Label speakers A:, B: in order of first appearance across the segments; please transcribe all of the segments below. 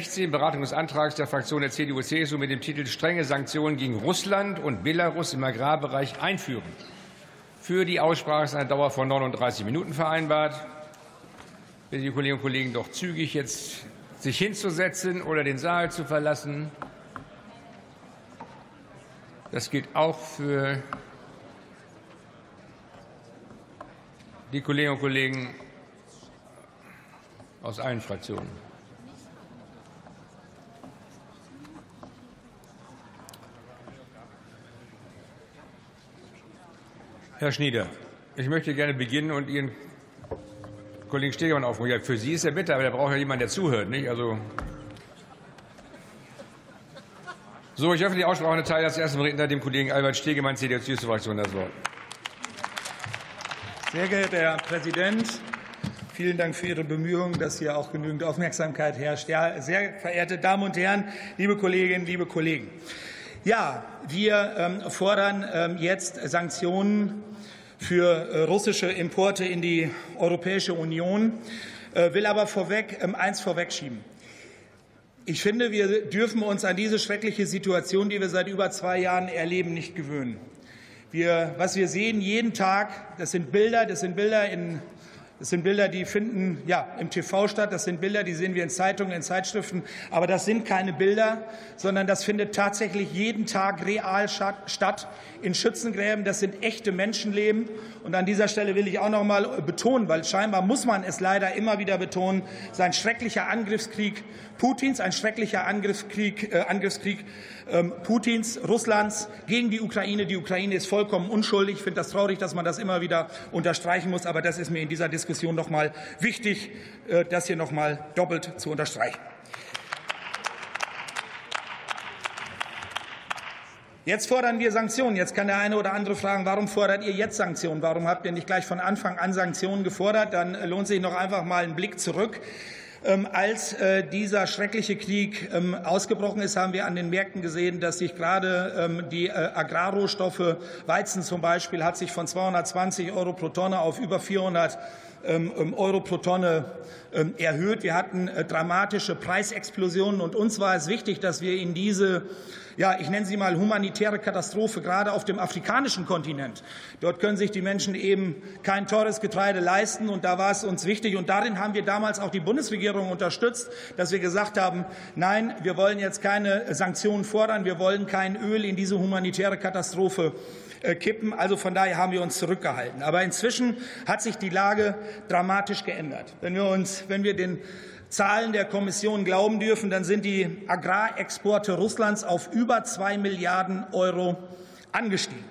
A: 16, Beratung des Antrags der Fraktion der CDU-CSU mit dem Titel Strenge Sanktionen gegen Russland und Belarus im Agrarbereich einführen. Für die Aussprache ist eine Dauer von 39 Minuten vereinbart. Ich bitte die Kolleginnen und Kollegen doch zügig jetzt sich hinzusetzen oder den Saal zu verlassen. Das gilt auch für die Kolleginnen und Kollegen aus allen Fraktionen. Herr Schnieder, ich möchte gerne beginnen und Ihren Kollegen Stegemann aufrufen. Ja, für Sie ist er bitte, aber da braucht ja jemand, der zuhört, nicht? Also so, ich öffne die Aussprache und erteile als ersten Redner dem Kollegen Albert Stegemann, CDU-CSU-Fraktion, das Wort.
B: Sehr geehrter Herr Präsident, vielen Dank für Ihre Bemühungen, dass hier auch genügend Aufmerksamkeit herrscht. Ja, sehr verehrte Damen und Herren, liebe Kolleginnen, liebe Kollegen. Ja, wir fordern jetzt Sanktionen für russische Importe in die Europäische Union, will aber eins vorwegschieben. Ich finde, wir dürfen uns an diese schreckliche Situation, die wir seit über 2 Jahren erleben, nicht gewöhnen. Was wir sehen jeden Tag, das sind Bilder, die finden im TV statt, das sind Bilder, die sehen wir in Zeitungen, in Zeitschriften, aber das sind keine Bilder, sondern das findet tatsächlich jeden Tag real statt in Schützengräben. Das sind echte Menschenleben. Und an dieser Stelle will ich auch noch einmal betonen, weil scheinbar muss man es leider immer wieder betonen, sein schrecklicher Angriffskrieg Putins, ein schrecklicher Angriffskrieg Putins, Russlands gegen die Ukraine. Die Ukraine ist vollkommen unschuldig. Ich finde das traurig, dass man das immer wieder unterstreichen muss. Aber das ist mir in dieser Diskussion noch mal wichtig, das hier noch mal doppelt zu unterstreichen. Jetzt fordern wir Sanktionen. Jetzt kann der eine oder andere fragen, warum fordert ihr jetzt Sanktionen? Warum habt ihr nicht gleich von Anfang an Sanktionen gefordert? Dann lohnt sich noch einfach mal ein Blick zurück. Als dieser schreckliche Krieg ausgebrochen ist, haben wir an den Märkten gesehen, dass sich gerade die Agrarrohstoffe, Weizen zum Beispiel, hat sich von 220 € pro Tonne auf über 400 € pro Tonne erhöht. Wir hatten dramatische Preisexplosionen und uns war es wichtig, dass wir in diese ich nenne sie mal humanitäre Katastrophe, gerade auf dem afrikanischen Kontinent. Dort können sich die Menschen eben kein teures Getreide leisten. Und da war es uns wichtig. Und darin haben wir damals auch die Bundesregierung unterstützt, dass wir gesagt haben, nein, wir wollen jetzt keine Sanktionen fordern. Wir wollen kein Öl in diese humanitäre Katastrophe kippen. Also von daher haben wir uns zurückgehalten. Aber inzwischen hat sich die Lage dramatisch geändert. Wenn wir den Zahlen der Kommission glauben dürfen, dann sind die Agrarexporte Russlands auf über 2 Milliarden € angestiegen.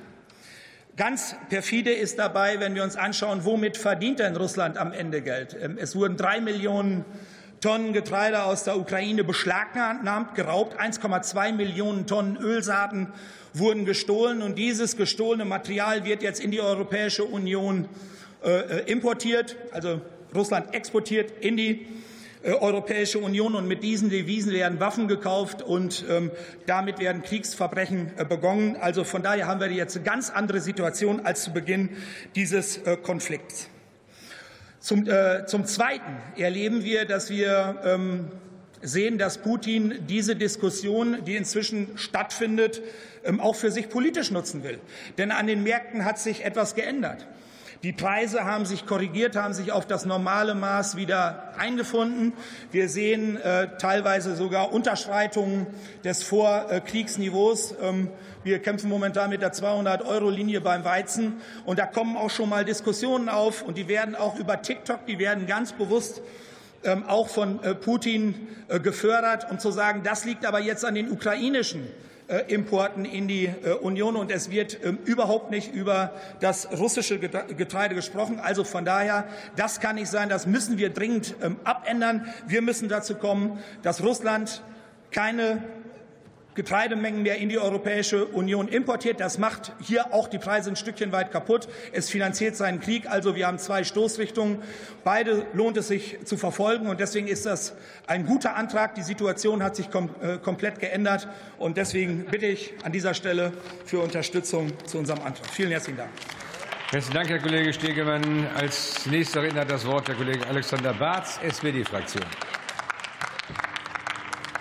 B: Ganz perfide ist dabei, wenn wir uns anschauen, womit verdient denn Russland am Ende Geld? Es wurden 3 Millionen Tonnen Getreide aus der Ukraine beschlagnahmt, geraubt, 1,2 Millionen Tonnen Ölsaaten wurden gestohlen und dieses gestohlene Material wird jetzt in die Europäische Union importiert, also Russland exportiert in die Europäische Union und mit diesen Devisen werden Waffen gekauft und damit werden Kriegsverbrechen begangen. Also von daher haben wir jetzt eine ganz andere Situation als zu Beginn dieses Konflikts. Zum Zweiten erleben wir, dass wir sehen, dass Putin diese Diskussion, die inzwischen stattfindet, auch für sich politisch nutzen will. Denn an den Märkten hat sich etwas geändert. Die Preise haben sich korrigiert, haben sich auf das normale Maß wieder eingefunden. Wir sehen teilweise sogar Unterschreitungen des Vorkriegsniveaus. Wir kämpfen momentan mit der 200-Euro-Linie beim Weizen. Und da kommen auch schon mal Diskussionen auf. Und die werden auch über TikTok, die werden ganz bewusst auch von Putin gefördert, um zu sagen, das liegt aber jetzt an den ukrainischen Importen in die Union und es wird überhaupt nicht über das russische Getreide gesprochen. Also von daher, das kann nicht sein, das müssen wir dringend abändern. Wir müssen dazu kommen, dass Russland keine Getreidemengen mehr in die Europäische Union importiert. Das macht hier auch die Preise ein Stückchen weit kaputt. Es finanziert seinen Krieg. Also wir haben 2 Stoßrichtungen. Beide lohnt es sich zu verfolgen. Und deswegen ist das ein guter Antrag. Die Situation hat sich komplett geändert. Und deswegen bitte ich an dieser Stelle für Unterstützung zu unserem Antrag. Vielen herzlichen Dank.
A: Besten Dank, Herr Kollege Stegemann. Als nächster Redner hat das Wort der Kollege Alexander Barth, SPD-Fraktion.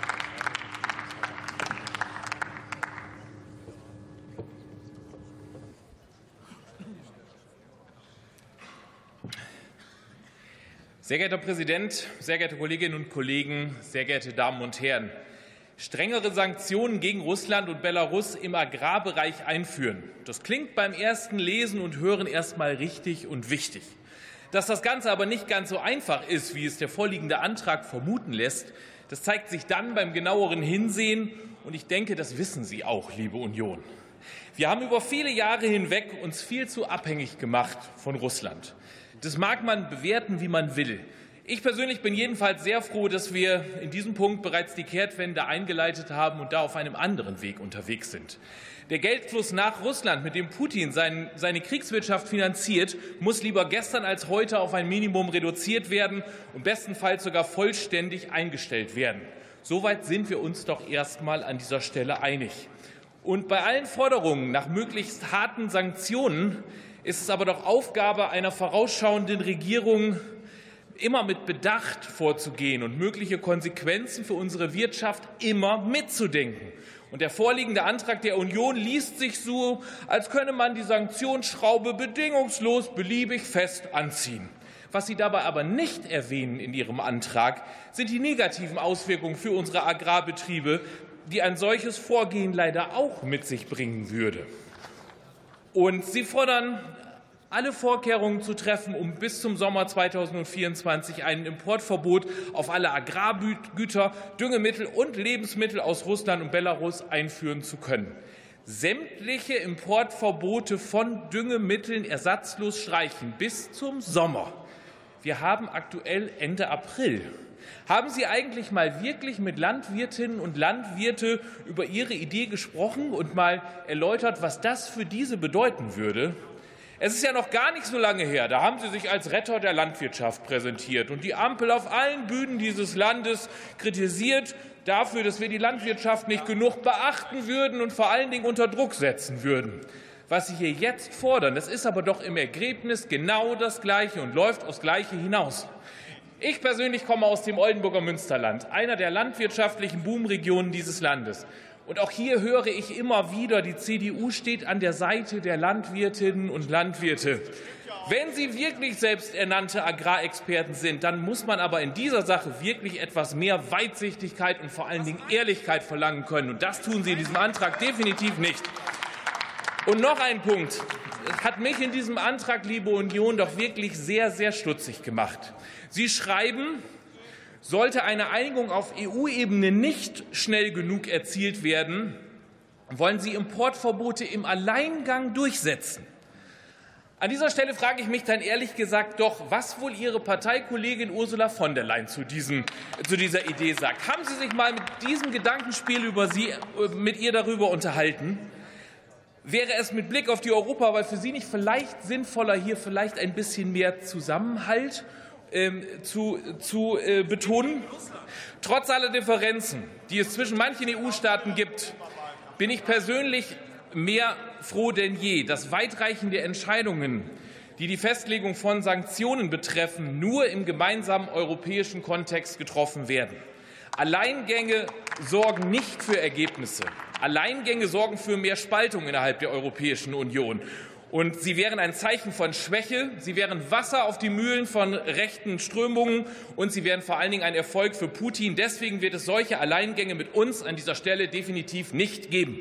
C: Sehr geehrter Herr Präsident, sehr geehrte Kolleginnen und Kollegen, sehr geehrte Damen und Herren! Strengere Sanktionen gegen Russland und Belarus im Agrarbereich einführen. Das klingt beim ersten Lesen und Hören erst mal richtig und wichtig. Dass das Ganze aber nicht ganz so einfach ist, wie es der vorliegende Antrag vermuten lässt, das zeigt sich dann beim genaueren Hinsehen. Und ich denke, das wissen Sie auch, liebe Union. Wir haben über viele Jahre hinweg uns viel zu abhängig gemacht von Russland. Das mag man bewerten, wie man will. Ich persönlich bin jedenfalls sehr froh, dass wir in diesem Punkt bereits die Kehrtwende eingeleitet haben und da auf einem anderen Weg unterwegs sind. Der Geldfluss nach Russland, mit dem Putin seine Kriegswirtschaft finanziert, muss lieber gestern als heute auf ein Minimum reduziert werden und bestenfalls sogar vollständig eingestellt werden. Soweit sind wir uns doch erst mal an dieser Stelle einig. Und bei allen Forderungen nach möglichst harten Sanktionen ist es aber doch Aufgabe einer vorausschauenden Regierung, immer mit Bedacht vorzugehen und mögliche Konsequenzen für unsere Wirtschaft immer mitzudenken. Und der vorliegende Antrag der Union liest sich so, als könne man die Sanktionsschraube bedingungslos beliebig fest anziehen. Was Sie dabei aber nicht erwähnen in Ihrem Antrag, sind die negativen Auswirkungen für unsere Agrarbetriebe, die ein solches Vorgehen leider auch mit sich bringen würde. Und Sie fordern, alle Vorkehrungen zu treffen, um bis zum Sommer 2024 ein Importverbot auf alle Agrargüter, Düngemittel und Lebensmittel aus Russland und Belarus einführen zu können. Sämtliche Importverbote von Düngemitteln ersatzlos streichen bis zum Sommer. Wir haben aktuell Ende April. Haben Sie eigentlich mal wirklich mit Landwirtinnen und Landwirten über Ihre Idee gesprochen und mal erläutert, was das für diese bedeuten würde? Es ist ja noch gar nicht so lange her, da haben Sie sich als Retter der Landwirtschaft präsentiert und die Ampel auf allen Bühnen dieses Landes kritisiert dafür, dass wir die Landwirtschaft nicht genug beachten würden und vor allen Dingen unter Druck setzen würden. Was Sie hier jetzt fordern, das ist aber doch im Ergebnis genau das Gleiche und läuft aufs Gleiche hinaus. Ich persönlich komme aus dem Oldenburger Münsterland, einer der landwirtschaftlichen Boomregionen dieses Landes. Und auch hier höre ich immer wieder, die CDU steht an der Seite der Landwirtinnen und Landwirte. Wenn Sie wirklich selbsternannte Agrarexperten sind, dann muss man aber in dieser Sache wirklich etwas mehr Weitsichtigkeit und vor allen Dingen Ehrlichkeit verlangen können. Und das tun Sie in diesem Antrag definitiv nicht. Und noch ein Punkt hat mich in diesem Antrag, liebe Union, doch wirklich sehr, sehr stutzig gemacht. Sie schreiben, sollte eine Einigung auf EU-Ebene nicht schnell genug erzielt werden, wollen Sie Importverbote im Alleingang durchsetzen. An dieser Stelle frage ich mich dann ehrlich gesagt doch, was wohl Ihre Parteikollegin Ursula von der Leyen zu dieser Idee sagt. Haben Sie sich mal mit diesem Gedankenspiel mit ihr darüber unterhalten? Wäre es mit Blick auf die Europawahl für Sie nicht vielleicht sinnvoller, hier vielleicht ein bisschen mehr Zusammenhalt zu betonen? Trotz aller Differenzen, die es zwischen manchen EU-Staaten gibt, bin ich persönlich mehr froh denn je, dass weitreichende Entscheidungen, die die Festlegung von Sanktionen betreffen, nur im gemeinsamen europäischen Kontext getroffen werden. Alleingänge sorgen nicht für Ergebnisse. Alleingänge sorgen für mehr Spaltung innerhalb der Europäischen Union. Und sie wären ein Zeichen von Schwäche, sie wären Wasser auf die Mühlen von rechten Strömungen und sie wären vor allen Dingen ein Erfolg für Putin. Deswegen wird es solche Alleingänge mit uns an dieser Stelle definitiv nicht geben.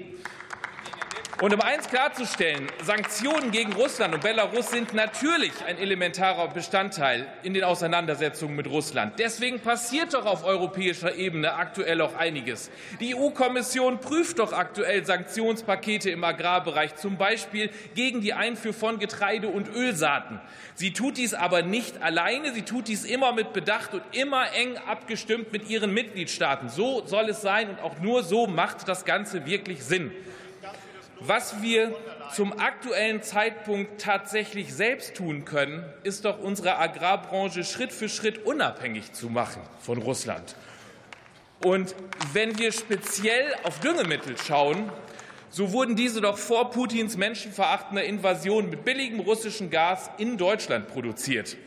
C: Und um eins klarzustellen, Sanktionen gegen Russland und Belarus sind natürlich ein elementarer Bestandteil in den Auseinandersetzungen mit Russland. Deswegen passiert doch auf europäischer Ebene aktuell auch einiges. Die EU-Kommission prüft doch aktuell Sanktionspakete im Agrarbereich, zum Beispiel gegen die Einfuhr von Getreide und Ölsaaten. Sie tut dies aber nicht alleine, sie tut dies immer mit Bedacht und immer eng abgestimmt mit ihren Mitgliedstaaten. So soll es sein und auch nur so macht das Ganze wirklich Sinn. Was wir zum aktuellen Zeitpunkt tatsächlich selbst tun können, ist doch unsere Agrarbranche Schritt für Schritt unabhängig zu machen von Russland. Und wenn wir speziell auf Düngemittel schauen, so wurden diese doch vor Putins menschenverachtender Invasion mit billigem russischem Gas in Deutschland produziert.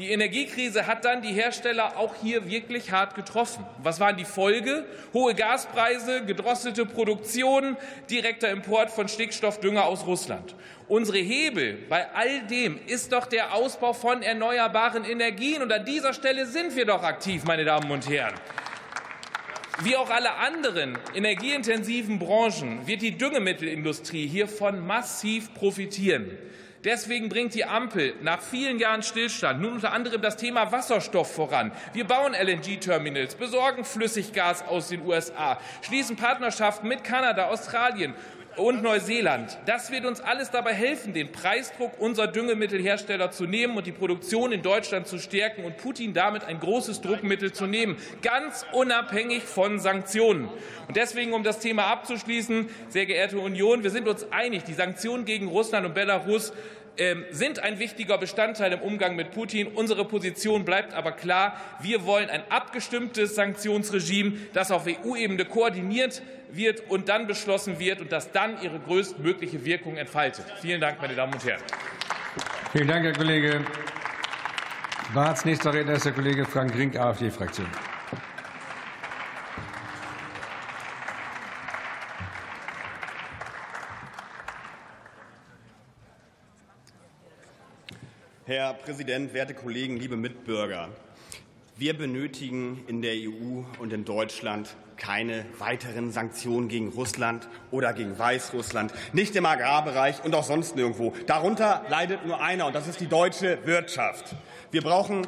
C: Die Energiekrise hat dann die Hersteller auch hier wirklich hart getroffen. Was waren die Folge? Hohe Gaspreise, gedrosselte Produktion, direkter Import von Stickstoffdünger aus Russland. Unsere Hebel bei all dem ist doch der Ausbau von erneuerbaren Energien. Und an dieser Stelle sind wir doch aktiv, meine Damen und Herren. Wie auch alle anderen energieintensiven Branchen wird die Düngemittelindustrie hiervon massiv profitieren. Deswegen bringt die Ampel nach vielen Jahren Stillstand nun unter anderem das Thema Wasserstoff voran. Wir bauen LNG-Terminals, besorgen Flüssiggas aus den USA, schließen Partnerschaften mit Kanada, Australien und Neuseeland. Das wird uns alles dabei helfen, den Preisdruck unserer Düngemittelhersteller zu nehmen und die Produktion in Deutschland zu stärken und Putin damit ein großes Druckmittel zu nehmen, ganz unabhängig von Sanktionen. Und deswegen, um das Thema abzuschließen, sehr geehrte Union, wir sind uns einig, die Sanktionen gegen Russland und Belarus sind ein wichtiger Bestandteil im Umgang mit Putin. Unsere Position bleibt aber klar. Wir wollen ein abgestimmtes Sanktionsregime, das auf EU-Ebene koordiniert wird und dann beschlossen wird und das dann ihre größtmögliche Wirkung entfaltet. Vielen Dank, meine Damen und Herren.
A: Vielen Dank, Herr Kollege Barth. Nächster Redner ist der Kollege Frank Rink, AfD-Fraktion.
D: Herr Präsident, werte Kollegen, liebe Mitbürger! Wir benötigen in der EU und in Deutschland keine weiteren Sanktionen gegen Russland oder gegen Weißrussland, nicht im Agrarbereich und auch sonst nirgendwo. Darunter leidet nur einer, und das ist die deutsche Wirtschaft. Wir brauchen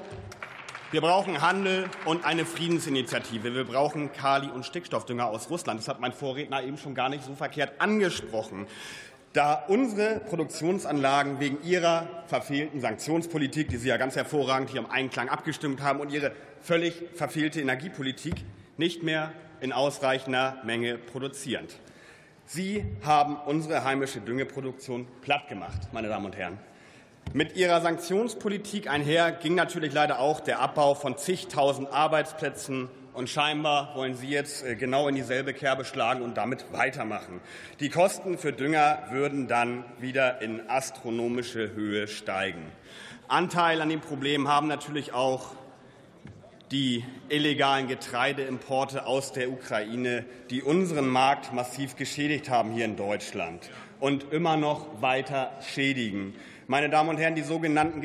D: Handel und eine Friedensinitiative. Wir brauchen Kali- und Stickstoffdünger aus Russland. Das hat mein Vorredner eben schon gar nicht so verkehrt angesprochen. Da unsere Produktionsanlagen wegen ihrer verfehlten Sanktionspolitik, die Sie ja ganz hervorragend hier im Einklang abgestimmt haben, und ihre völlig verfehlte Energiepolitik nicht mehr in ausreichender Menge produzieren. Sie haben unsere heimische Düngeproduktion plattgemacht, meine Damen und Herren. Mit ihrer Sanktionspolitik einher ging natürlich leider auch der Abbau von zigtausend Arbeitsplätzen. Und scheinbar wollen Sie jetzt genau in dieselbe Kerbe schlagen und damit weitermachen. Die Kosten für Dünger würden dann wieder in astronomische Höhe steigen. Anteil an dem Problem haben natürlich auch die illegalen Getreideimporte aus der Ukraine, die unseren Markt massiv geschädigt haben hier in Deutschland und immer noch weiter schädigen. Meine Damen und Herren, die sogenannten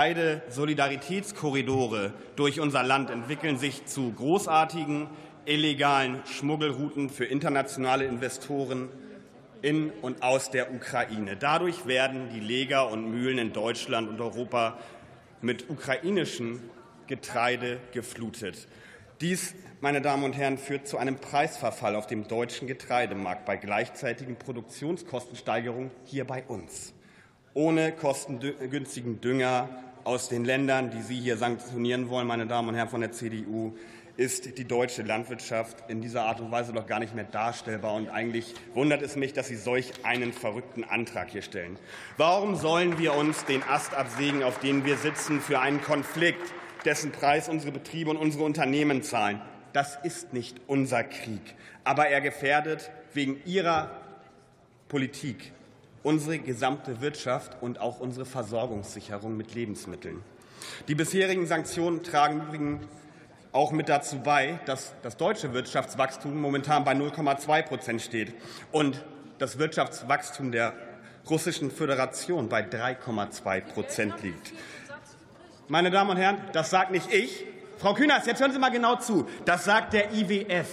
D: Getreidesolidaritätskorridore durch unser Land entwickeln sich zu großartigen illegalen Schmuggelrouten für internationale Investoren in und aus der Ukraine. Dadurch werden die Lager und Mühlen in Deutschland und Europa mit ukrainischem Getreide geflutet. Dies, meine Damen und Herren, führt zu einem Preisverfall auf dem deutschen Getreidemarkt bei gleichzeitigen Produktionskostensteigerungen hier bei uns. Ohne kostengünstigen Dünger aus den Ländern, die Sie hier sanktionieren wollen, meine Damen und Herren von der CDU, ist die deutsche Landwirtschaft in dieser Art und Weise doch gar nicht mehr darstellbar. Und eigentlich wundert es mich, dass Sie solch einen verrückten Antrag hier stellen. Warum sollen wir uns den Ast absägen, auf dem wir sitzen, für einen Konflikt, dessen Preis unsere Betriebe und unsere Unternehmen zahlen? Das ist nicht unser Krieg. Aber er gefährdet wegen Ihrer Politik unsere gesamte Wirtschaft und auch unsere Versorgungssicherung mit Lebensmitteln. Die bisherigen Sanktionen tragen übrigens auch mit dazu bei, dass das deutsche Wirtschaftswachstum momentan bei 0,2% steht und das Wirtschaftswachstum der Russischen Föderation bei 3,2% liegt. Meine Damen und Herren, das sagt nicht ich. Frau Künast, jetzt hören Sie mal genau zu. Das sagt der IWF.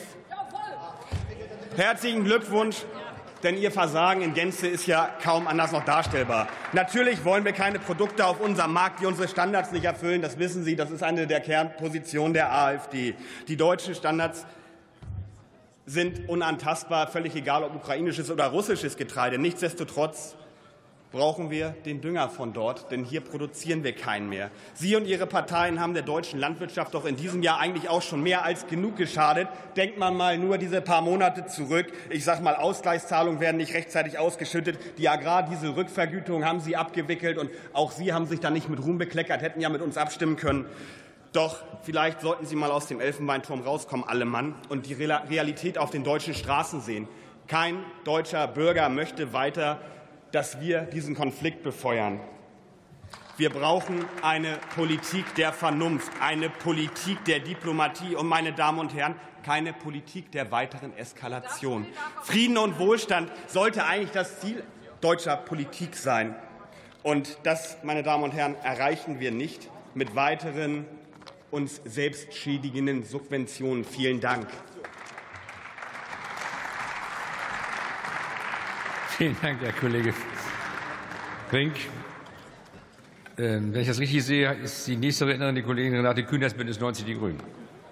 D: Herzlichen Glückwunsch. Denn Ihr Versagen in Gänze ist ja kaum anders noch darstellbar. Natürlich wollen wir keine Produkte auf unserem Markt, die unsere Standards nicht erfüllen. Das wissen Sie, das ist eine der Kernpositionen der AfD. Die deutschen Standards sind unantastbar, völlig egal, ob ukrainisches oder russisches Getreide. Nichtsdestotrotz brauchen wir den Dünger von dort, denn hier produzieren wir keinen mehr. Sie und Ihre Parteien haben der deutschen Landwirtschaft doch in diesem Jahr eigentlich auch schon mehr als genug geschadet. Denkt man mal nur diese paar Monate zurück. Ich sage mal, Ausgleichszahlungen werden nicht rechtzeitig ausgeschüttet. Die Agrardiesel-Rückvergütung haben Sie abgewickelt, und auch Sie haben sich da nicht mit Ruhm bekleckert, hätten ja mit uns abstimmen können. Doch vielleicht sollten Sie mal aus dem Elfenbeinturm rauskommen, alle Mann, und die Realität auf den deutschen Straßen sehen. Kein deutscher Bürger möchte weiter, dass wir diesen Konflikt befeuern. Wir brauchen eine Politik der Vernunft, eine Politik der Diplomatie und, meine Damen und Herren, keine Politik der weiteren Eskalation. Frieden und Wohlstand sollte eigentlich das Ziel deutscher Politik sein. Und das, meine Damen und Herren, erreichen wir nicht mit weiteren uns selbst schädigenden Subventionen. Vielen Dank.
A: Vielen Dank, Herr Kollege Brink. Wenn ich das richtig sehe, ist die nächste Rednerin die Kollegin Renate Künast, Bündnis 90 Die Grünen.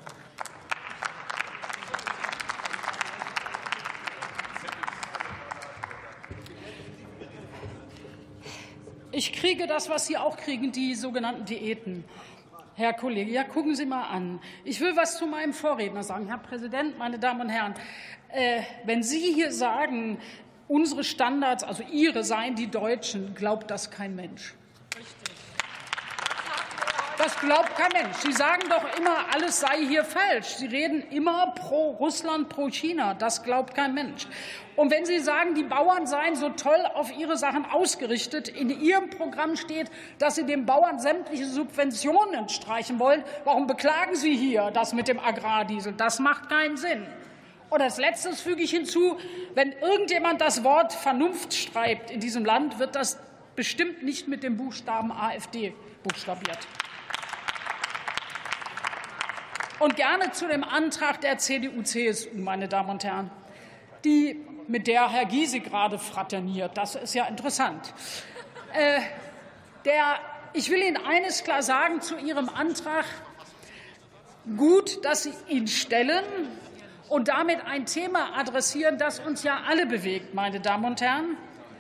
E: Ich kriege das, was Sie auch kriegen, die sogenannten Diäten. Herr Kollege, ja, gucken Sie mal an. Ich will was zu meinem Vorredner sagen. Herr Präsident, meine Damen und Herren, wenn Sie hier sagen, unsere Standards, also Ihre, seien die deutschen, glaubt das kein Mensch. Das glaubt kein Mensch. Sie sagen doch immer, alles sei hier falsch. Sie reden immer pro Russland, pro China. Das glaubt kein Mensch. Und wenn Sie sagen, die Bauern seien so toll auf ihre Sachen ausgerichtet, in Ihrem Programm steht, dass Sie den Bauern sämtliche Subventionen streichen wollen, warum beklagen Sie hier das mit dem Agrardiesel? Das macht keinen Sinn. Und als Letztes füge ich hinzu, wenn irgendjemand das Wort Vernunft schreibt in diesem Land, wird das bestimmt nicht mit dem Buchstaben AfD buchstabiert. Und gerne zu dem Antrag der CDU-CSU, meine Damen und Herren, mit der Herr Gysi gerade fraterniert. Das ist ja interessant. Ich will Ihnen eines klar sagen zu Ihrem Antrag. Gut, dass Sie ihn stellen und damit ein Thema adressieren, das uns ja alle bewegt, meine Damen und Herren.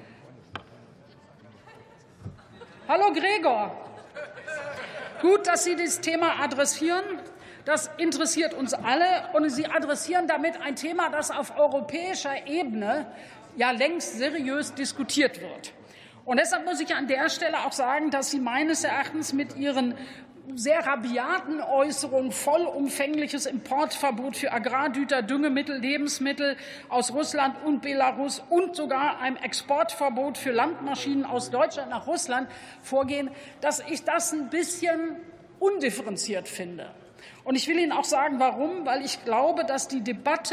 E: Hallo Gregor. Gut, dass Sie das Thema adressieren. Das interessiert uns alle, und Sie adressieren damit ein Thema, das auf europäischer Ebene ja längst seriös diskutiert wird. Und deshalb muss ich an der Stelle auch sagen, dass Sie meines Erachtens mit Ihren sehr rabiaten Äußerungen vollumfängliches Importverbot für Agrargüter, Düngemittel, Lebensmittel aus Russland und Belarus und sogar einem Exportverbot für Landmaschinen aus Deutschland nach Russland vorgehen, dass ich das ein bisschen undifferenziert finde. Und ich will Ihnen auch sagen, warum. Weil ich glaube, dass die Debatte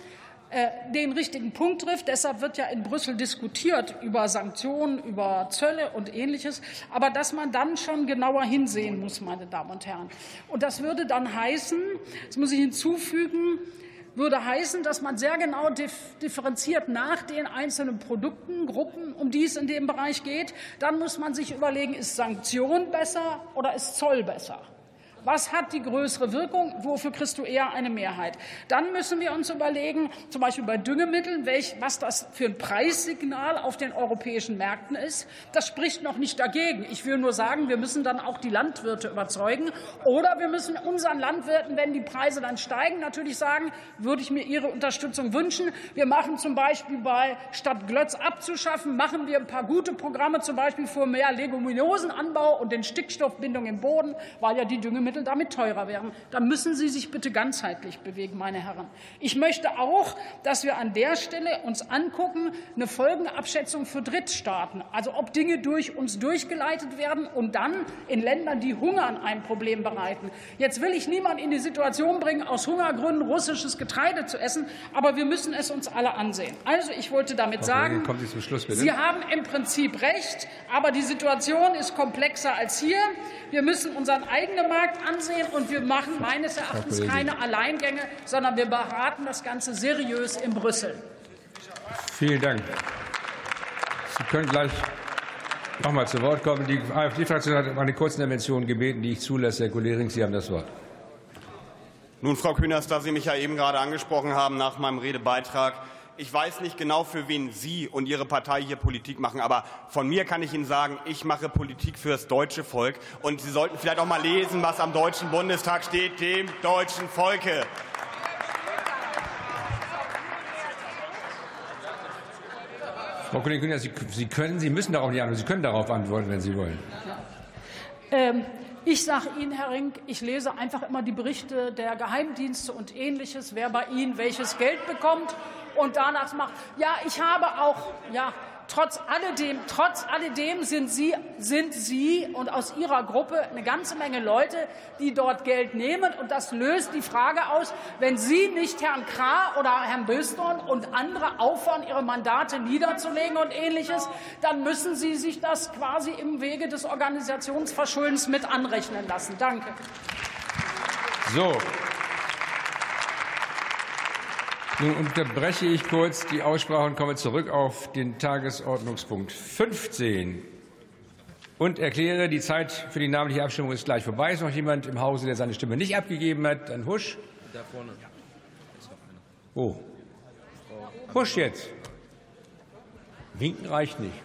E: den richtigen Punkt trifft. Deshalb wird ja in Brüssel diskutiert über Sanktionen, über Zölle und Ähnliches. Aber dass man dann schon genauer hinsehen muss, meine Damen und Herren. Und das würde dann heißen, das muss ich hinzufügen, würde heißen, dass man sehr genau differenziert nach den einzelnen Produkten, Gruppen, um die es in dem Bereich geht. Dann muss man sich überlegen, ist Sanktion besser oder ist Zoll besser? Was hat die größere Wirkung? Wofür kriegst du eher eine Mehrheit? Dann müssen wir uns überlegen, zum Beispiel bei Düngemitteln, was das für ein Preissignal auf den europäischen Märkten ist. Das spricht noch nicht dagegen. Ich will nur sagen, wir müssen dann auch die Landwirte überzeugen. Oder wir müssen unseren Landwirten, wenn die Preise dann steigen, natürlich sagen, würde ich mir ihre Unterstützung wünschen. Wir machen zum Beispiel statt Glötz abzuschaffen, machen wir ein paar gute Programme, zum Beispiel für mehr Leguminosenanbau und den Stickstoffbindung im Boden, weil ja die Düngemittel damit teurer werden. Da müssen Sie sich bitte ganzheitlich bewegen, meine Herren. Ich möchte auch, dass wir an der Stelle uns angucken, eine Folgenabschätzung für Drittstaaten, also ob Dinge durch uns durchgeleitet werden und dann in Ländern, die Hungern, ein Problem bereiten. Jetzt will ich niemanden in die Situation bringen, aus Hungergründen russisches Getreide zu essen, aber wir müssen es uns alle ansehen. Also ich wollte damit sagen, Sie haben im Prinzip recht, aber die Situation ist komplexer als hier. Wir müssen unseren eigenen Markt ansehen, und wir machen meines Erachtens keine Alleingänge, sondern wir beraten das Ganze seriös in Brüssel.
A: Vielen Dank. Sie können gleich noch mal zu Wort kommen. Die AfD-Fraktion hat um eine kurze Intervention gebeten, die ich zulasse. Herr Kollege Ring, Sie haben das Wort.
D: Nun, Frau Künast, da Sie mich ja eben gerade angesprochen haben nach meinem Redebeitrag, ich weiß nicht genau, für wen Sie und Ihre Partei hier Politik machen, aber von mir kann ich Ihnen sagen, ich mache Politik für das deutsche Volk. Und Sie sollten vielleicht auch mal lesen, was am Deutschen Bundestag steht, dem deutschen Volke.
A: Frau Kollegin Kühner, Sie müssen da auch nicht antworten. Sie können darauf antworten, wenn Sie wollen.
E: Ich sage Ihnen, Herr Ring, ich lese einfach immer die Berichte der Geheimdienste und Ähnliches, wer bei Ihnen welches Geld bekommt und danach macht. Ja, ich habe auch, Trotz alledem sind Sie und aus Ihrer Gruppe eine ganze Menge Leute, die dort Geld nehmen. Und das löst die Frage aus, wenn Sie nicht Herrn Krah oder Herrn Bösdorn und andere auffordern, ihre Mandate niederzulegen und Ähnliches, dann müssen Sie sich das quasi im Wege des Organisationsverschuldens mit anrechnen lassen. Danke.
A: So. Nun unterbreche ich kurz die Aussprache und komme zurück auf den Tagesordnungspunkt 15 und erkläre, die Zeit für die namentliche Abstimmung ist gleich vorbei. Ist noch jemand im Hause, der seine Stimme nicht abgegeben hat? Dann husch.
F: Da vorne.
A: Oh. Husch jetzt. Winken reicht nicht.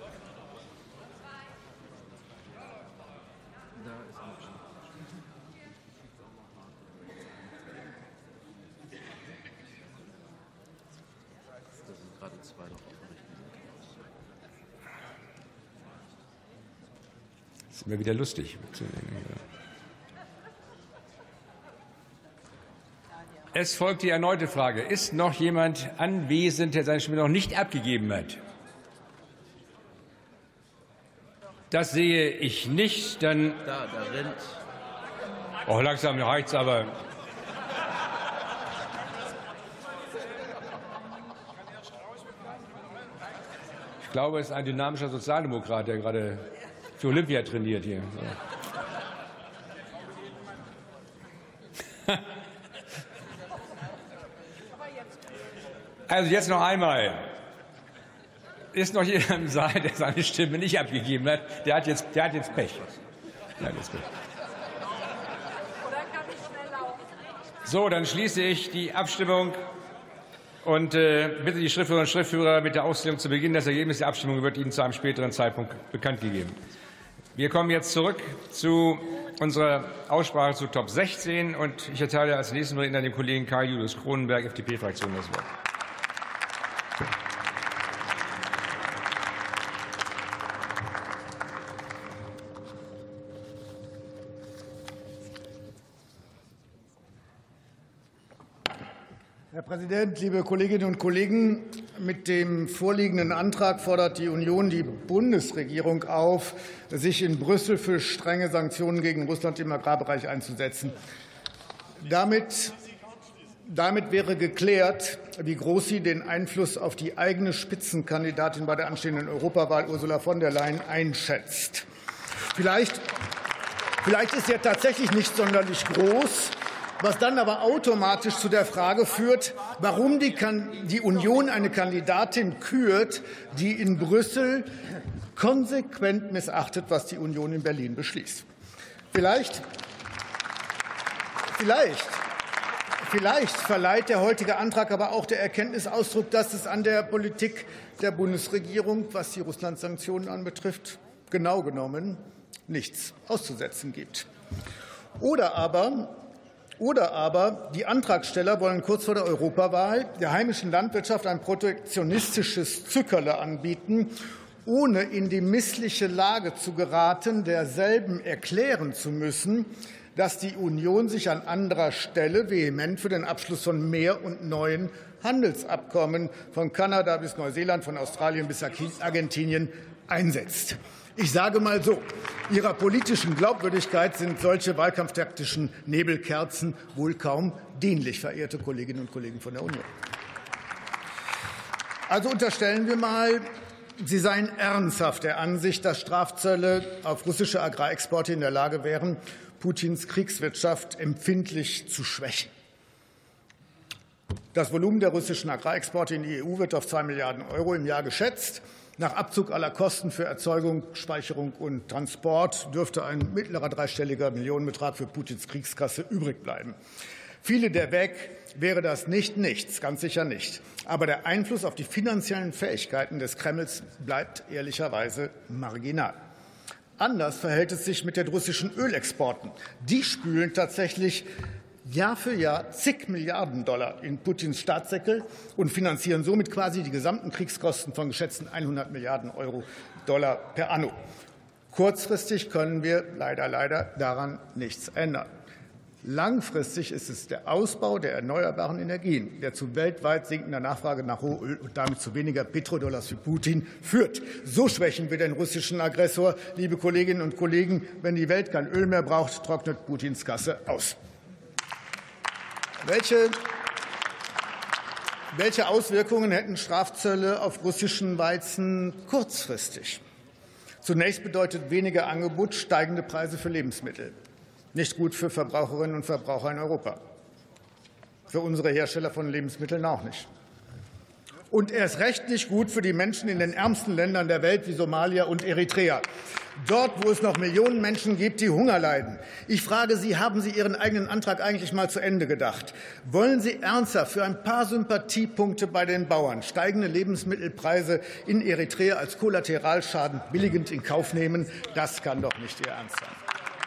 A: Das ist immer wieder lustig. Es folgt die erneute Frage. Ist noch jemand anwesend, der seine Stimme noch nicht abgegeben hat? Das sehe ich nicht. Dann.
F: Da rennt.
A: Oh, langsam reicht's aber. Ich glaube, es ist ein dynamischer Sozialdemokrat, der gerade für Olympia trainiert hier. So. Also jetzt noch einmal. Ist noch jemand im Saal, der seine Stimme nicht abgegeben hat? Der hat jetzt Pech. So, dann schließe ich die Abstimmung und bitte die Schriftführerinnen und Schriftführer mit der Auszählung zu beginnen. Das Ergebnis der Abstimmung wird Ihnen zu einem späteren Zeitpunkt bekannt gegeben. Wir kommen jetzt zurück zu unserer Aussprache zu Top 16 und ich erteile als nächsten Redner dem Kollegen Karl Julius Kronenberg, FDP-Fraktion, das Wort.
G: Herr Präsident, liebe Kolleginnen und Kollegen! Mit dem vorliegenden Antrag fordert die Union die Bundesregierung auf, sich in Brüssel für strenge Sanktionen gegen Russland im Agrarbereich einzusetzen. Damit wäre geklärt, wie groß sie den Einfluss auf die eigene Spitzenkandidatin bei der anstehenden Europawahl, Ursula von der Leyen, einschätzt. Vielleicht ist er tatsächlich nicht sonderlich groß, was dann aber automatisch zu der Frage führt, warum die Union eine Kandidatin kürt, die in Brüssel konsequent missachtet, was die Union in Berlin beschließt. Vielleicht verleiht der heutige Antrag aber auch der Erkenntnis Ausdruck, dass es an der Politik der Bundesregierung, was die Russland-Sanktionen anbetrifft, genau genommen nichts auszusetzen gibt. Oder aber die Antragsteller wollen kurz vor der Europawahl der heimischen Landwirtschaft ein protektionistisches Zückerle anbieten, ohne in die missliche Lage zu geraten, derselben erklären zu müssen, dass die Union sich an anderer Stelle vehement für den Abschluss von mehr und neuen Handelsabkommen von Kanada bis Neuseeland, von Australien bis Argentinien einsetzt. Ich sage mal so, Ihrer politischen Glaubwürdigkeit sind solche wahlkampftaktischen Nebelkerzen wohl kaum dienlich, verehrte Kolleginnen und Kollegen von der Union. Also unterstellen wir mal, Sie seien ernsthaft der Ansicht, dass Strafzölle auf russische Agrarexporte in der Lage wären, Putins Kriegswirtschaft empfindlich zu schwächen. Das Volumen der russischen Agrarexporte in die EU wird auf 2 Milliarden € im Jahr geschätzt. Nach Abzug aller Kosten für Erzeugung, Speicherung und Transport dürfte ein mittlerer dreistelliger Millionenbetrag für Putins Kriegskasse übrig bleiben. Viele der weg wäre das nicht nichts, ganz sicher nicht. Aber der Einfluss auf die finanziellen Fähigkeiten des Kremls bleibt ehrlicherweise marginal. Anders verhält es sich mit den russischen Ölexporten. Die spülen tatsächlich Jahr für Jahr zig Milliarden $ in Putins Staatssäckel und finanzieren somit quasi die gesamten Kriegskosten von geschätzten 100 Milliarden $, per anno. Kurzfristig können wir leider daran nichts ändern. Langfristig ist es der Ausbau der erneuerbaren Energien, der zu weltweit sinkender Nachfrage nach Rohöl und damit zu weniger Petrodollars für Putin führt. So schwächen wir den russischen Aggressor. Liebe Kolleginnen und Kollegen, wenn die Welt kein Öl mehr braucht, trocknet Putins Kasse aus. Welche Auswirkungen hätten Strafzölle auf russischen Weizen kurzfristig? Zunächst bedeutet weniger Angebot steigende Preise für Lebensmittel. Nicht gut für Verbraucherinnen und Verbraucher in Europa. Für unsere Hersteller von Lebensmitteln auch nicht. Und erst recht nicht gut für die Menschen in den ärmsten Ländern der Welt wie Somalia und Eritrea. Dort, wo es noch Millionen Menschen gibt, die Hunger leiden. Ich frage Sie, haben Sie Ihren eigenen Antrag eigentlich mal zu Ende gedacht? Wollen Sie ernsthaft für ein paar Sympathiepunkte bei den Bauern steigende Lebensmittelpreise in Eritrea als Kollateralschaden billigend in Kauf nehmen? Das kann doch nicht Ihr Ernst sein.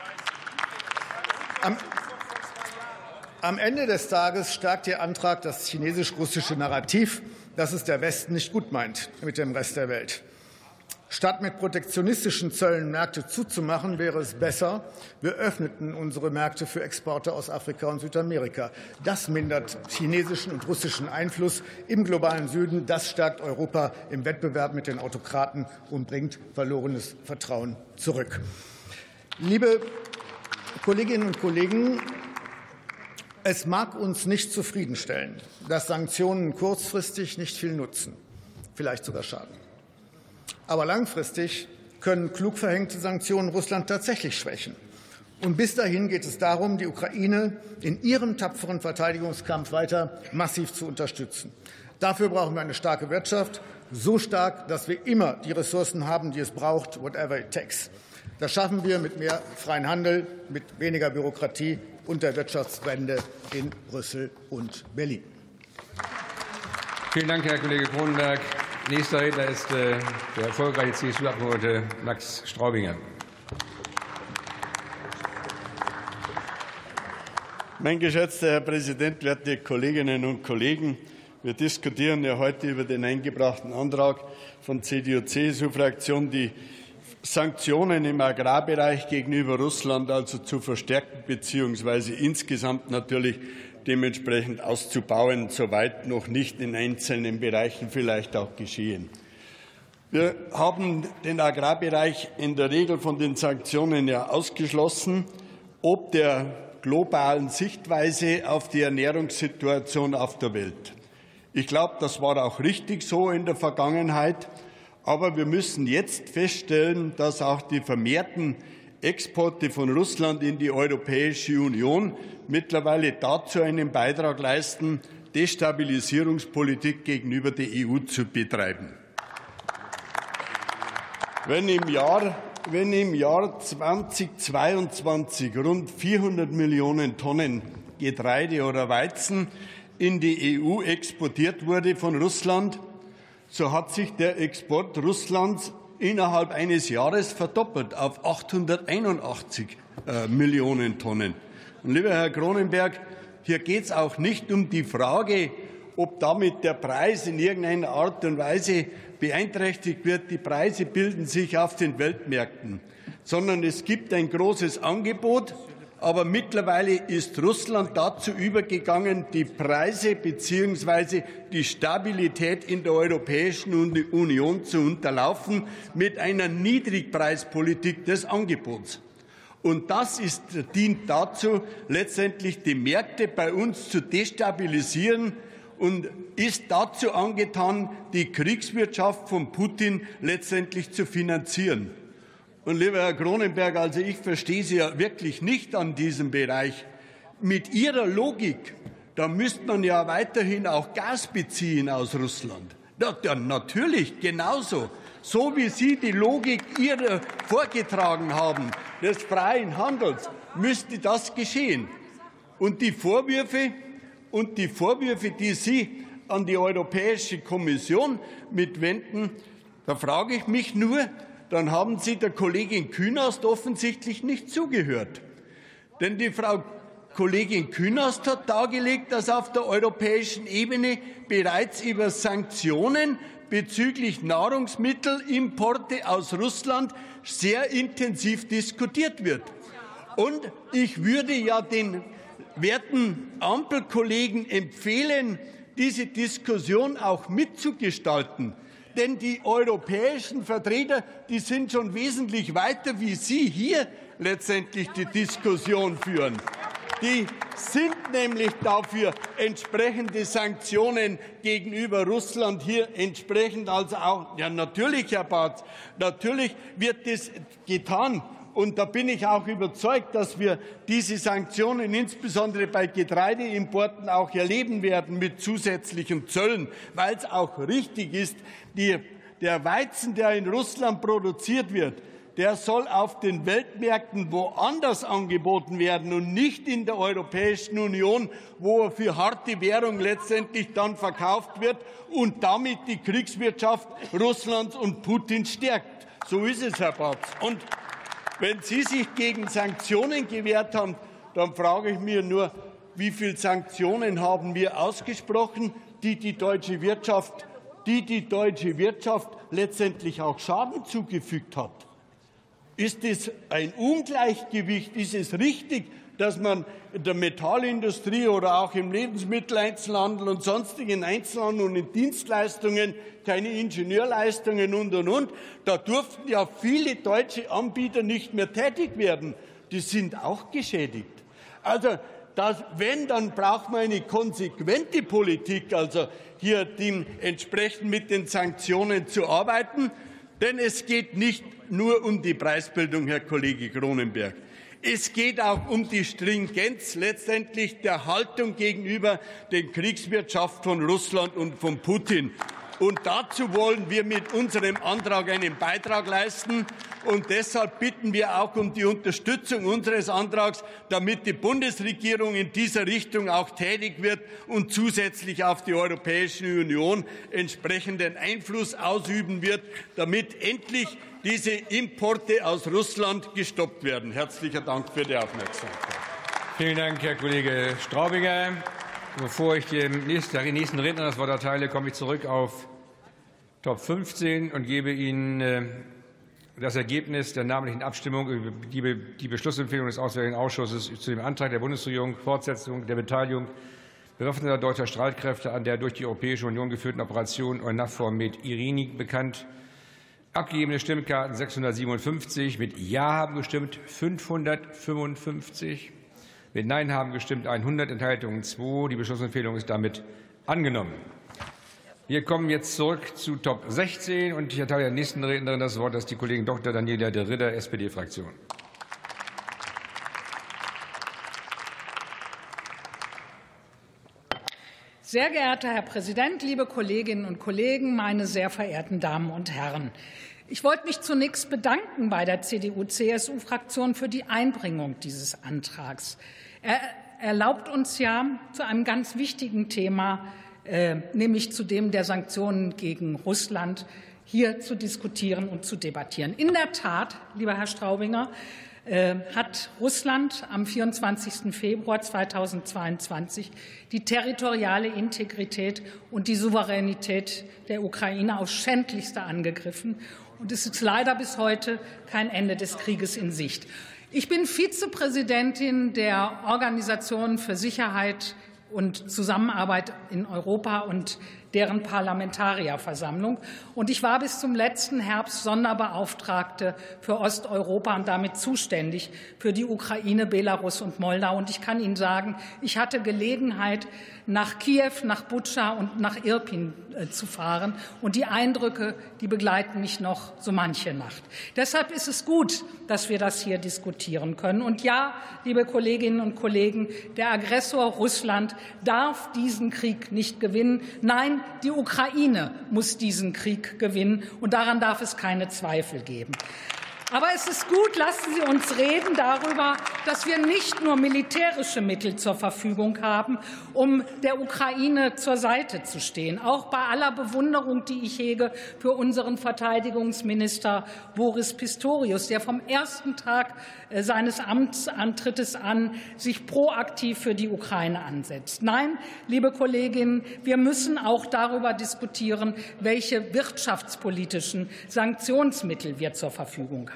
G: Am Ende des Tages stärkt Ihr Antrag das chinesisch-russische Narrativ, dass es der Westen nicht gut meint mit dem Rest der Welt. Statt mit protektionistischen Zöllen Märkte zuzumachen, wäre es besser, wir öffneten unsere Märkte für Exporte aus Afrika und Südamerika. Das mindert chinesischen und russischen Einfluss im globalen Süden. Das stärkt Europa im Wettbewerb mit den Autokraten und bringt verlorenes Vertrauen zurück. Liebe Kolleginnen und Kollegen, es mag uns nicht zufriedenstellen, dass Sanktionen kurzfristig nicht viel nutzen, vielleicht sogar schaden. Aber langfristig können klug verhängte Sanktionen Russland tatsächlich schwächen. Und bis dahin geht es darum, die Ukraine in ihrem tapferen Verteidigungskampf weiter massiv zu unterstützen. Dafür brauchen wir eine starke Wirtschaft, so stark, dass wir immer die Ressourcen haben, die es braucht, whatever it takes. Das schaffen wir mit mehr freien Handel, mit weniger Bürokratie und der Wirtschaftswende in Brüssel und Berlin.
A: Vielen Dank, Herr Kollege Cronenberg. Nächster Redner ist der erfolgreiche CSU-Abgeordnete Max Straubinger.
F: Mein geschätzter Herr Präsident, werte Kolleginnen und Kollegen! Wir diskutieren ja heute über den eingebrachten Antrag von CDU-CSU-Fraktion, die Sanktionen im Agrarbereich gegenüber Russland also zu verstärken bzw. insgesamt natürlich dementsprechend auszubauen, soweit noch nicht in einzelnen Bereichen vielleicht auch geschehen. Wir haben den Agrarbereich in der Regel von den Sanktionen ja ausgeschlossen, ob der globalen Sichtweise auf die Ernährungssituation auf der Welt. Ich glaube, das war auch richtig so in der Vergangenheit. Aber wir müssen jetzt feststellen, dass auch die vermehrten Exporte von Russland in die Europäische Union mittlerweile dazu einen Beitrag leisten, Destabilisierungspolitik gegenüber der EU zu betreiben. Wenn im Jahr 2022 rund 400 Millionen Tonnen Getreide oder Weizen in die EU exportiert wurde von Russland, so hat sich der Export Russlands innerhalb eines Jahres verdoppelt auf 881 Millionen Tonnen. Und lieber Herr Cronenberg, hier geht es auch nicht um die Frage, ob damit der Preis in irgendeiner Art und Weise beeinträchtigt wird. Die Preise bilden sich auf den Weltmärkten, sondern es gibt ein großes Angebot. Aber mittlerweile ist Russland dazu übergegangen, die Preise bzw. die Stabilität in der Europäischen Union zu unterlaufen mit einer Niedrigpreispolitik des Angebots. Und das dient dazu, letztendlich die Märkte bei uns zu destabilisieren und ist dazu angetan, die Kriegswirtschaft von Putin letztendlich zu finanzieren. Und lieber Herr Cronenberg, also ich verstehe Sie ja wirklich nicht an diesem Bereich. Mit Ihrer Logik, da müsste man ja weiterhin auch Gas beziehen aus Russland. Ja, natürlich, genauso. So wie Sie die Logik Ihrer vorgetragen haben, des freien Handels, müsste das geschehen. Und die Vorwürfe, die Sie an die Europäische Kommission mitwenden, da frage ich mich nur, dann haben Sie der Kollegin Künast offensichtlich nicht zugehört. Denn die Frau Kollegin Künast hat dargelegt, dass auf der europäischen Ebene bereits über Sanktionen bezüglich Nahrungsmittelimporte aus Russland sehr intensiv diskutiert wird. Und ich würde ja den werten Ampelkollegen empfehlen, diese Diskussion auch mitzugestalten. Denn die europäischen Vertreter, die sind schon wesentlich weiter, wie Sie hier letztendlich die Diskussion führen. Die sind nämlich dafür, entsprechende Sanktionen gegenüber Russland hier entsprechend, also auch, ja natürlich, Herr Barth, natürlich wird das getan. Und da bin ich auch überzeugt, dass wir diese Sanktionen insbesondere bei Getreideimporten auch erleben werden mit zusätzlichen Zöllen, weil es auch richtig ist, der Weizen, der in Russland produziert wird, der soll auf den Weltmärkten woanders angeboten werden und nicht in der Europäischen Union, wo er für harte Währung letztendlich dann verkauft wird und damit die Kriegswirtschaft Russlands und Putin stärkt. So ist es, Herr Barth. Und wenn Sie sich gegen Sanktionen gewehrt haben, dann frage ich mich nur, wie viele Sanktionen haben wir ausgesprochen, die die deutsche Wirtschaft letztendlich auch Schaden zugefügt hat. Ist es ein Ungleichgewicht? Ist es richtig, dass man in der Metallindustrie oder auch im Lebensmitteleinzelhandel und sonstigen Einzelhandel und in Dienstleistungen keine Ingenieurleistungen und. Da durften ja viele deutsche Anbieter nicht mehr tätig werden. Die sind auch geschädigt. Also, wenn, dann braucht man eine konsequente Politik, also hier entsprechend mit den Sanktionen zu arbeiten. Denn es geht nicht nur um die Preisbildung, Herr Kollege Cronenberg. Es geht auch um die Stringenz letztendlich der Haltung gegenüber der Kriegswirtschaft von Russland und von Putin. Und dazu wollen wir mit unserem Antrag einen Beitrag leisten. Und deshalb bitten wir auch um die Unterstützung unseres Antrags, damit die Bundesregierung in dieser Richtung auch tätig wird und zusätzlich auf die Europäische Union entsprechenden Einfluss ausüben wird, damit endlich diese Importe aus Russland gestoppt werden. Herzlichen Dank für die Aufmerksamkeit.
A: Vielen Dank, Herr Kollege Straubinger. Bevor ich dem nächsten Redner das Wort erteile, komme ich zurück auf Top 15 und gebe Ihnen das Ergebnis der namentlichen Abstimmung über die Beschlussempfehlung des Auswärtigen Ausschusses zu dem Antrag der Bundesregierung Fortsetzung der Beteiligung bewaffneter deutscher Streitkräfte an der durch die Europäische Union geführten Operation EUNAVFOR Med Irini bekannt. Abgegebene Stimmkarten 657, mit Ja haben gestimmt 555, mit Nein haben gestimmt 100, Enthaltungen 2. Die Beschlussempfehlung ist damit angenommen. Wir kommen jetzt zurück zu Top 16 und ich erteile der nächsten Rednerin das Wort, das ist die Kollegin Dr. Daniela de Ridder, SPD-Fraktion.
E: Sehr geehrter Herr Präsident, liebe Kolleginnen und Kollegen, meine sehr verehrten Damen und Herren! Ich wollte mich zunächst bedanken bei der CDU-CSU-Fraktion für die Einbringung dieses Antrags. Er erlaubt uns ja zu einem ganz wichtigen Thema, nämlich zu dem der Sanktionen gegen Russland, hier zu diskutieren und zu debattieren. In der Tat, lieber Herr Straubinger, hat Russland am 24. Februar 2022 die territoriale Integrität und die Souveränität der Ukraine aufs Schändlichste angegriffen. Und es ist leider bis heute kein Ende des Krieges in Sicht. Ich bin Vizepräsidentin der Organisation für Sicherheit und Zusammenarbeit in Europa und deren Parlamentarierversammlung. Und ich war bis zum letzten Herbst Sonderbeauftragte für Osteuropa und damit zuständig für die Ukraine, Belarus und Moldau. Und ich kann Ihnen sagen, ich hatte Gelegenheit, nach Kiew, nach Butscha und nach Irpin zu fahren. Und die Eindrücke, die begleiten mich noch so manche Nacht. Deshalb ist es gut, dass wir das hier diskutieren können. Und ja, liebe Kolleginnen und Kollegen, der Aggressor Russland darf diesen Krieg nicht gewinnen. Nein, die Ukraine muss diesen Krieg gewinnen. Und daran darf es keine Zweifel geben. Aber es ist gut, lassen Sie uns reden darüber, dass wir nicht nur militärische Mittel zur Verfügung haben, um der Ukraine zur Seite zu stehen. Auch bei aller Bewunderung, die ich hege für unseren Verteidigungsminister Boris Pistorius, der vom ersten Tag seines Amtsantrittes an sich proaktiv für die Ukraine ansetzt. Nein, liebe Kolleginnen, wir müssen auch darüber diskutieren, welche wirtschaftspolitischen Sanktionsmittel wir zur Verfügung haben.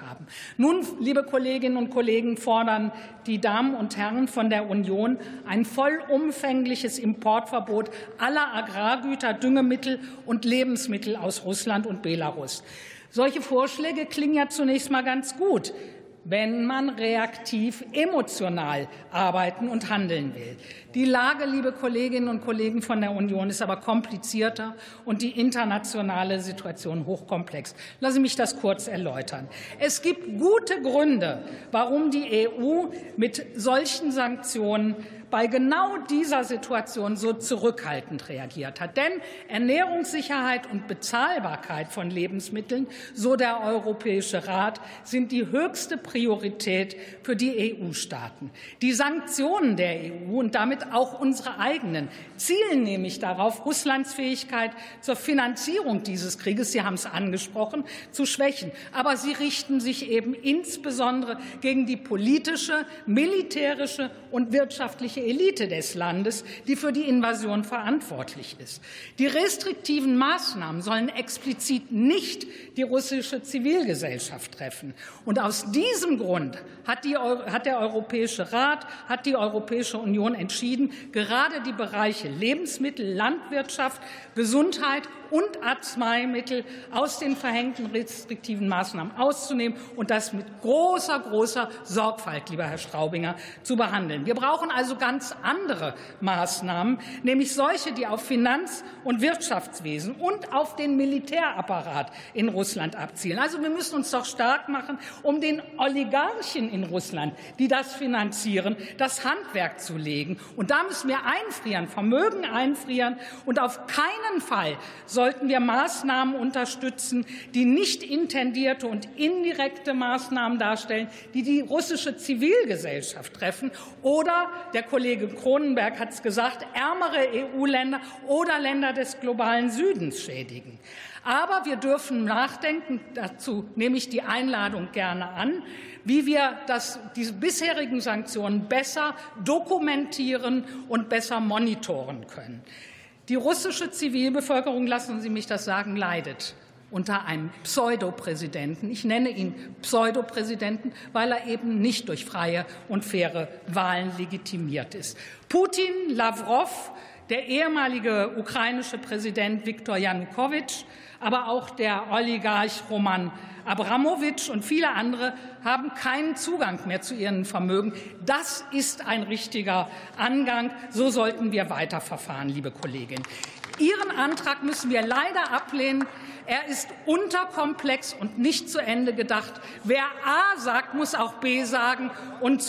E: haben. Nun, liebe Kolleginnen und Kollegen, fordern die Damen und Herren von der Union ein vollumfängliches Importverbot aller Agrargüter, Düngemittel und Lebensmittel aus Russland und Belarus. Solche Vorschläge klingen ja zunächst mal ganz gut, wenn man reaktiv emotional arbeiten und handeln will. Die Lage, liebe Kolleginnen und Kollegen von der Union, ist aber komplizierter und die internationale Situation hochkomplex. Lassen Sie mich das kurz erläutern. Es gibt gute Gründe, warum die EU mit solchen Sanktionen bei genau dieser Situation so zurückhaltend reagiert hat. Denn Ernährungssicherheit und Bezahlbarkeit von Lebensmitteln, so der Europäische Rat, sind die höchste Priorität für die EU-Staaten. Die Sanktionen der EU und damit auch unsere eigenen zielen nämlich darauf, Russlands Fähigkeit zur Finanzierung dieses Krieges, Sie haben es angesprochen, zu schwächen. Aber sie richten sich eben insbesondere gegen die politische, militärische und wirtschaftliche Elite des Landes, die für die Invasion verantwortlich ist. Die restriktiven Maßnahmen sollen explizit nicht die russische Zivilgesellschaft treffen. Und aus diesem Grund hat der Europäische Rat, hat die Europäische Union entschieden, gerade die Bereiche Lebensmittel, Landwirtschaft, Gesundheit und Arzneimittel aus den verhängten restriktiven Maßnahmen auszunehmen und das mit großer Sorgfalt, lieber Herr Straubinger, zu behandeln. Wir brauchen also ganz andere Maßnahmen, nämlich solche, die auf Finanz- und Wirtschaftswesen und auf den Militärapparat in Russland abzielen. Also wir müssen uns doch stark machen, um den Oligarchen in Russland, die das finanzieren, das Handwerk zu legen. Und da müssen wir einfrieren, Vermögen einfrieren. Und auf keinen Fall sollten wir Maßnahmen unterstützen, die nicht intendierte und indirekte Maßnahmen darstellen, die die russische Zivilgesellschaft treffen oder, der Kollege Cronenberg hat es gesagt, ärmere EU-Länder oder Länder des globalen Südens schädigen. Aber wir dürfen nachdenken, dazu nehme ich die Einladung gerne an, wie wir diese bisherigen Sanktionen besser dokumentieren und besser monitoren können. Die russische Zivilbevölkerung, lassen Sie mich das sagen, leidet unter einem Pseudopräsidenten. Ich nenne ihn Pseudopräsidenten, weil er eben nicht durch freie und faire Wahlen legitimiert ist. Putin, Lawrow, der ehemalige ukrainische Präsident Viktor Janukowitsch, aber auch der Oligarch Roman Abramowitsch und viele andere haben keinen Zugang mehr zu ihren Vermögen. Das ist ein richtiger Angang. So sollten wir weiterverfahren, liebe Kolleginnen. Ihren Antrag müssen wir leider ablehnen. Er ist unterkomplex und nicht zu Ende gedacht. Wer A sagt, muss auch B sagen und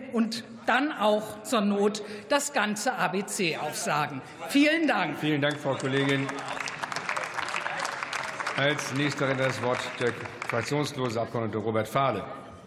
E: dann auch zur Not das ganze ABC aufsagen. Vielen Dank.
A: Vielen Dank, Frau Kollegin. Als nächster das Wort der fraktionslose Abgeordnete Robert Vahle.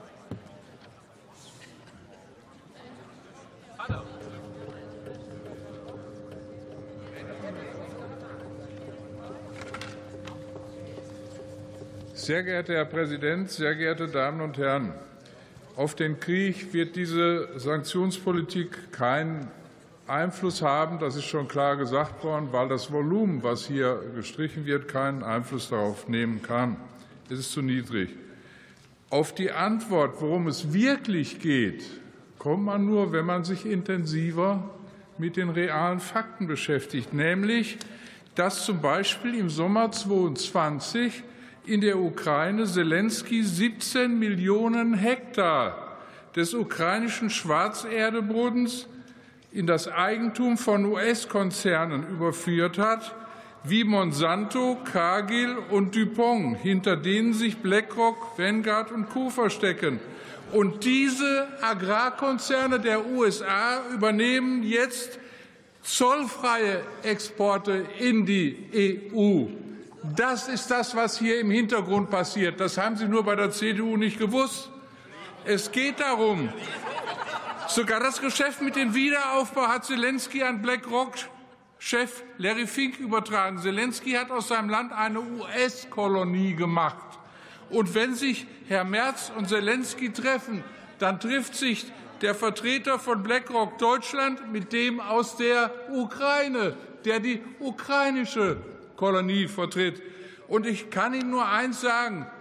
H: Sehr geehrter Herr Präsident, sehr geehrte Damen und Herren! Auf den Krieg wird diese Sanktionspolitik keinen Einfluss haben. Das ist schon klar gesagt worden, weil das Volumen, was hier gestrichen wird, keinen Einfluss darauf nehmen kann. Es ist zu niedrig. Auf die Antwort, worum es wirklich geht, kommt man nur, wenn man sich intensiver mit den realen Fakten beschäftigt, nämlich, dass zum Beispiel im Sommer 2022 in der Ukraine Selenskyj 17 Millionen Hektar des ukrainischen Schwarzerdebodens in das Eigentum von US-Konzernen überführt hat, wie Monsanto, Cargill und DuPont, hinter denen sich BlackRock, Vanguard und Co. verstecken. Und diese Agrarkonzerne der USA übernehmen jetzt zollfreie Exporte in die EU. Das ist das, was hier im Hintergrund passiert. Das haben Sie nur bei der CDU nicht gewusst. Es geht darum, sogar das Geschäft mit dem Wiederaufbau hat Selenskyj an BlackRock-Chef Larry Fink übertragen. Selenskyj hat aus seinem Land eine US-Kolonie gemacht. Und wenn sich Herr Merz und Selenskyj treffen, dann trifft sich der Vertreter von BlackRock Deutschland mit dem aus der Ukraine, der die ukrainische Kolonie vertritt. Und ich kann Ihnen nur eins sagen.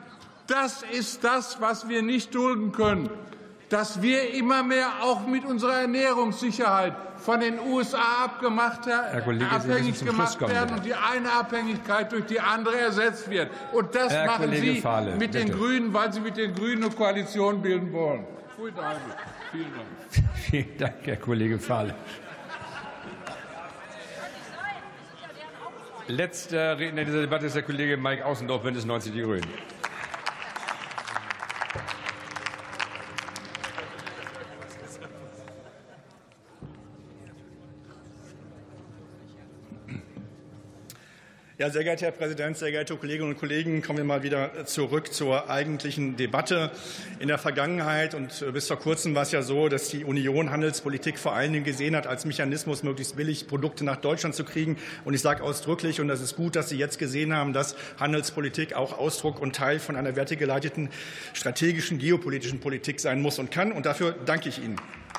H: Das ist das, was wir nicht dulden können, dass wir immer mehr auch mit unserer Ernährungssicherheit von den USA abhängig gemacht werden und die eine Abhängigkeit durch die andere ersetzt wird. Und das machen Sie mit den Grünen, weil Sie mit den Grünen eine Koalition bilden wollen. Vielen Dank.
A: Vielen Dank, Herr Kollege Fahle. Letzter Redner dieser Debatte ist der Kollege Mike Außendorf, Bündnis 90 Die Grünen.
I: Ja, sehr geehrter Herr Präsident, sehr geehrte Kolleginnen und Kollegen, kommen wir mal wieder zurück zur eigentlichen Debatte. In der Vergangenheit und bis vor kurzem war es ja so, dass die Union Handelspolitik vor allen Dingen gesehen hat als Mechanismus, möglichst billig Produkte nach Deutschland zu kriegen. Und ich sage ausdrücklich, und das ist gut, dass Sie jetzt gesehen haben, dass Handelspolitik auch Ausdruck und Teil von einer wertegeleiteten strategischen geopolitischen Politik sein muss und kann. Und dafür danke ich Ihnen.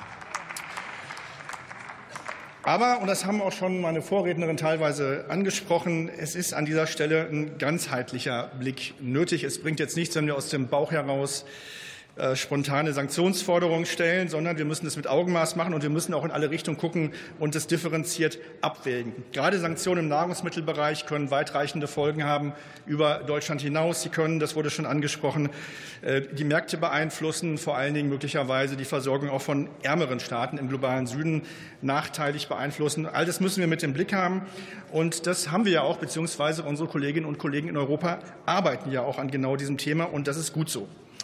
I: Aber, und das haben auch schon meine Vorrednerin teilweise angesprochen, es ist an dieser Stelle ein ganzheitlicher Blick nötig. Es bringt jetzt nichts, wenn wir aus dem Bauch heraus spontane Sanktionsforderungen stellen, sondern wir müssen es mit Augenmaß machen und wir müssen auch in alle Richtungen gucken und es differenziert abwägen. Gerade Sanktionen im Nahrungsmittelbereich können weitreichende Folgen haben über Deutschland hinaus. Sie können, das wurde schon angesprochen, die Märkte beeinflussen, vor allen Dingen möglicherweise die Versorgung auch von ärmeren Staaten im globalen Süden nachteilig beeinflussen. All das müssen wir mit im Blick haben. Und das haben wir ja auch, beziehungsweise unsere Kolleginnen und Kollegen in Europa arbeiten ja auch an genau diesem Thema. Und das ist gut so.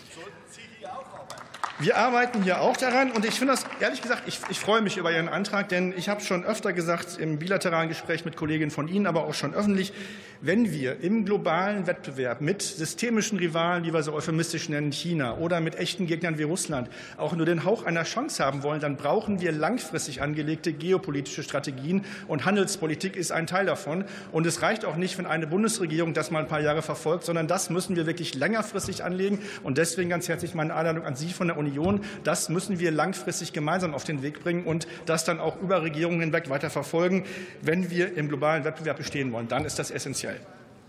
I: Wir arbeiten hier auch daran, und ich finde das, ehrlich gesagt, ich freue mich über Ihren Antrag, denn ich habe schon öfter gesagt, im bilateralen Gespräch mit Kolleginnen von Ihnen, aber auch schon öffentlich, wenn wir im globalen Wettbewerb mit systemischen Rivalen, die wir so euphemistisch nennen, China, oder mit echten Gegnern wie Russland, auch nur den Hauch einer Chance haben wollen, dann brauchen wir langfristig angelegte geopolitische Strategien, und Handelspolitik ist ein Teil davon. Und es reicht auch nicht, wenn eine Bundesregierung das mal ein paar Jahre verfolgt, sondern das müssen wir wirklich längerfristig anlegen. Und deswegen ganz herzlich meine Einladung an Sie von der Union. Das müssen wir langfristig gemeinsam auf den Weg bringen und das dann auch über Regierungen hinweg weiter verfolgen. Wenn wir im globalen Wettbewerb bestehen wollen, dann ist das essentiell.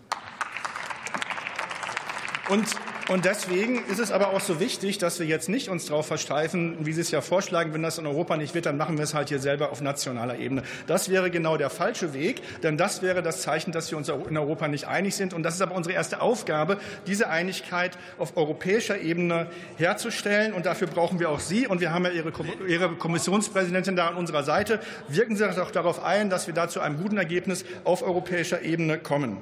I: Und deswegen ist es aber auch so wichtig, dass wir jetzt nicht uns darauf versteifen, wie Sie es ja vorschlagen, wenn das in Europa nicht wird, dann machen wir es halt hier selber auf nationaler Ebene. Das wäre genau der falsche Weg, denn das wäre das Zeichen, dass wir uns in Europa nicht einig sind. Und das ist aber unsere erste Aufgabe, diese Einigkeit auf europäischer Ebene herzustellen. Und dafür brauchen wir auch Sie. Und wir haben ja Ihre Kommissionspräsidentin da an unserer Seite. Wirken Sie doch darauf ein, dass wir da zu einem guten Ergebnis auf europäischer Ebene kommen.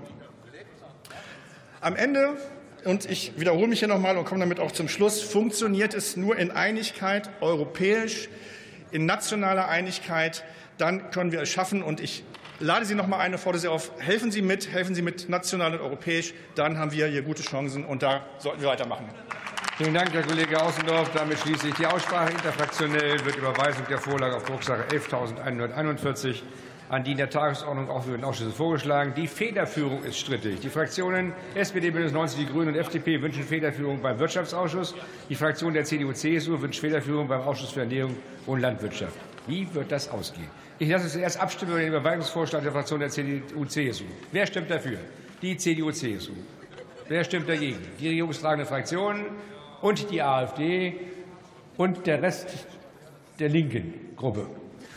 I: Am Ende, und ich wiederhole mich hier noch mal und komme damit auch zum Schluss, funktioniert es nur in Einigkeit, europäisch, in nationaler Einigkeit, dann können wir es schaffen. Und ich lade Sie noch mal ein, fordere Sie auf, helfen Sie mit national und europäisch, dann haben wir hier gute Chancen, und da sollten wir weitermachen.
A: Vielen Dank, Herr Kollege Außendorf. Damit schließe ich die Aussprache. Interfraktionell wird Überweisung der Vorlage auf Drucksache 11.141 an die in der Tagesordnung aufgeführten Ausschüsse vorgeschlagen. Die Federführung ist strittig. Die Fraktionen SPD, Bündnis 90 Die Grünen und FDP wünschen Federführung beim Wirtschaftsausschuss. Die Fraktion der CDU-CSU wünscht Federführung beim Ausschuss für Ernährung und Landwirtschaft. Wie wird das ausgehen? Ich lasse zuerst abstimmen über den Überweisungsvorschlag der Fraktion der CDU-CSU. Wer stimmt dafür? Die CDU-CSU. Wer stimmt dagegen? Die regierungstragende Fraktionen und die AfD und der Rest der linken Gruppe.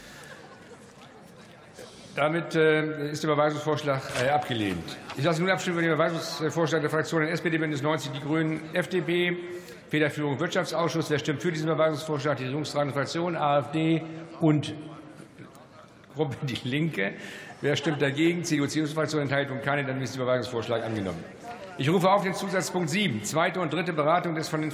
A: Damit ist der Überweisungsvorschlag abgelehnt. Ich lasse nun abstimmen über den Überweisungsvorschlag der Fraktionen SPD, Bündnis 90 Die Grünen, FDP, Federführung Wirtschaftsausschuss. Wer stimmt für diesen Überweisungsvorschlag? Die regierungstragende Fraktion, AfD und Gruppe Die Linke. Wer stimmt dagegen? CDU-CSU-Fraktion, Enthaltung keine. Dann ist der Überweisungsvorschlag angenommen. Ich rufe auf den Zusatzpunkt 7, zweite und dritte Beratung des von den